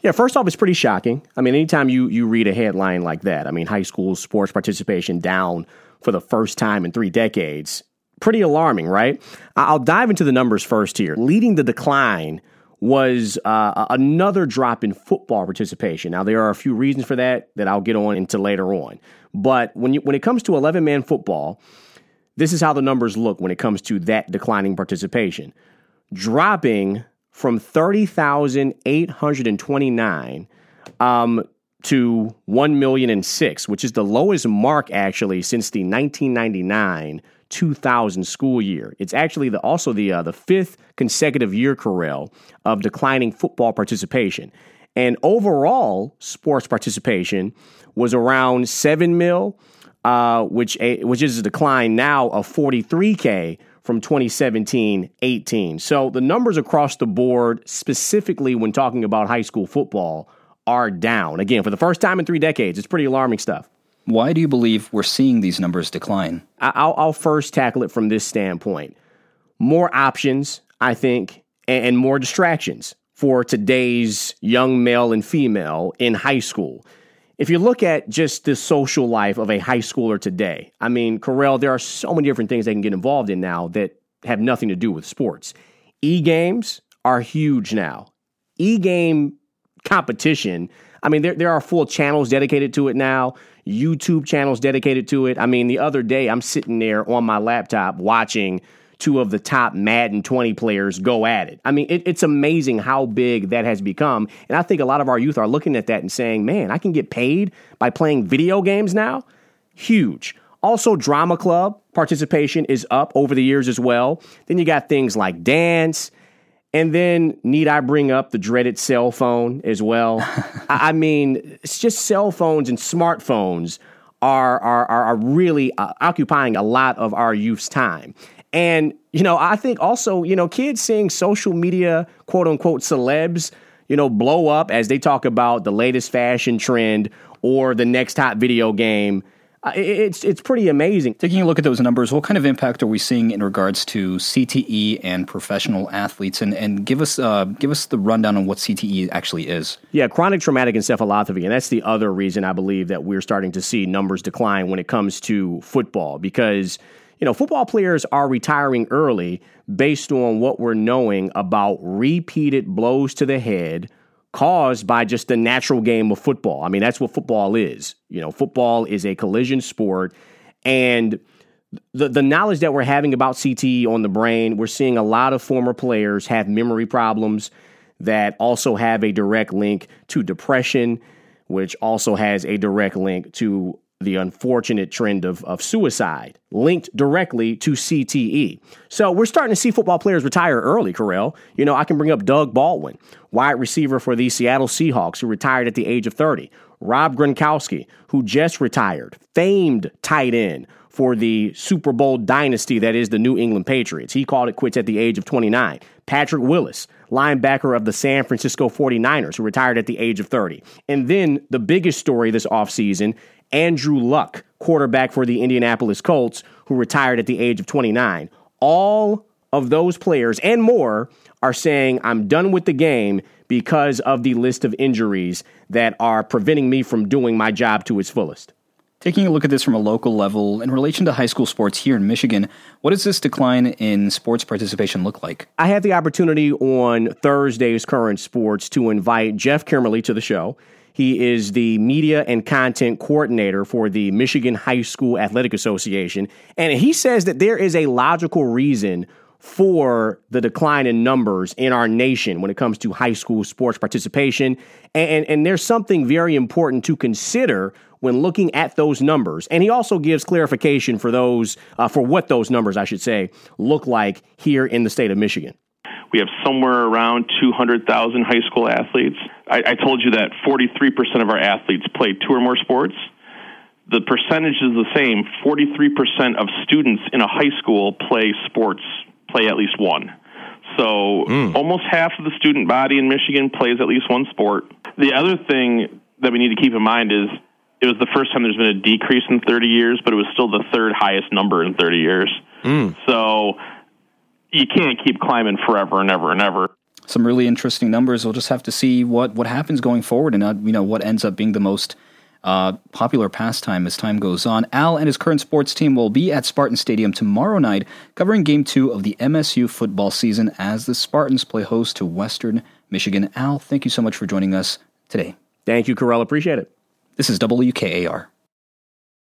Yeah, first off, it's pretty shocking. I mean, anytime you read a headline like that, I mean, high school sports participation down for the first time in 3 decades, pretty alarming, right? I'll dive into the numbers first here. Leading the decline was another drop in football participation. Now, there are a few reasons for that I'll get on into later on. But when it comes to 11-man football, this is how the numbers look when it comes to that declining participation. Dropping from 30,829 to 1,006,000, which is the lowest mark actually since the 1999-2000 school year. It's actually also the fifth consecutive year, Correll, of declining football participation. And overall sports participation was around 7 mil, which is a decline now of 43K from 2017-18. So the numbers across the board, specifically when talking about high school football, are down. Again, for the first time in 3 decades, it's pretty alarming stuff. Why do you believe we're seeing these numbers decline? I'll first tackle it from this standpoint. More options, I think, and more distractions for today's young male and female in high school. If you look at just the social life of a high schooler today, I mean, Correll, there are so many different things they can get involved in now that have nothing to do with sports. E-games are huge now. E-game competition, I mean, there are full channels dedicated to it now, YouTube channels dedicated to it. I mean, the other day, I'm sitting there on my laptop watching 2 of the top Madden 20 players go at it. I mean, it's amazing how big that has become. And I think a lot of our youth are looking at that and saying, man, I can get paid by playing video games now? Huge. Also, drama club participation is up over the years as well. Then you got things like dance. And then need I bring up the dreaded cell phone as well? I mean, it's just cell phones and smartphones are really occupying a lot of our youth's time. And, I think also, kids seeing social media, quote unquote, celebs, blow up as they talk about the latest fashion trend or the next hot video game. It's pretty amazing. Taking a look at those numbers, what kind of impact are we seeing in regards to CTE and professional athletes? And give us the rundown on what CTE actually is. Yeah, chronic traumatic encephalopathy. And that's the other reason I believe that we're starting to see numbers decline when it comes to football, because football players are retiring early based on what we're knowing about repeated blows to the head caused by just the natural game of football. I mean, that's what football is. Football is a collision sport. And the knowledge that we're having about CTE on the brain, we're seeing a lot of former players have memory problems that also have a direct link to depression, which also has a direct link to the unfortunate trend of suicide linked directly to CTE. So we're starting to see football players retire early, Correll. I can bring up Doug Baldwin, wide receiver for the Seattle Seahawks, who retired at the age of 30. Rob Gronkowski, who just retired, famed tight end for the Super Bowl dynasty that is the New England Patriots. He called it quits at the age of 29. Patrick Willis, linebacker of the San Francisco 49ers, who retired at the age of 30. And then the biggest story this offseason, Andrew Luck, quarterback for the Indianapolis Colts, who retired at the age of 29. All of those players and more are saying, I'm done with the game because of the list of injuries that are preventing me from doing my job to its fullest. Taking a look at this from a local level, in relation to high school sports here in Michigan, what does this decline in sports participation look like? I had the opportunity on Thursday's Current Sports to invite Jeff Kimmerly to the show. He is the media and content coordinator for the Michigan High School Athletic Association. And he says that there is a logical reason for the decline in numbers in our nation when it comes to high school sports participation. And there's something very important to consider when looking at those numbers. And he also gives clarification for what those numbers, I should say, look like here in the state of Michigan. We have somewhere around 200,000 high school athletes. I told you that 43% of our athletes play 2 or more sports. The percentage is the same. 43% of students in a high school play at least one. So almost half of the student body in Michigan plays at least one sport. The other thing that we need to keep in mind is it was the first time there's been a decrease in 30 years, but it was still the 3rd highest number in 30 years. So you can't keep climbing forever and ever and ever. Some really interesting numbers. We'll just have to see what happens going forward and what ends up being the most popular pastime as time goes on. Al and his current sports team will be at Spartan Stadium tomorrow night covering Game 2 of the MSU football season as the Spartans play host to Western Michigan. Al, thank you so much for joining us today. Thank you, Carell. Appreciate it. This is WKAR.